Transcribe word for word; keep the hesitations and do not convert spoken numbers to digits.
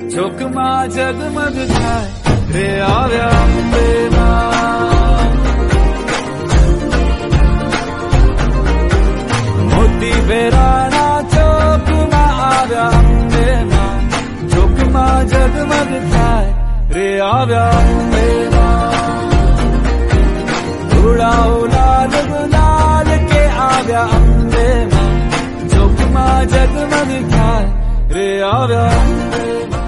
ચોકમાં જગમગ થાય રે આવ્યા અંબેમાં. મોતી વેરાણા ચોકમાં આવ્યા અંબેમાં, ચોકમાં જગમગ થાય રે આવ્યા અંબેમાં. ઉડાઓ લાલ ગુલાલ કે આવ્યા અંબેમાં, ચોકમાં જગમગ થાય રે આવ્યા અંબેમાં.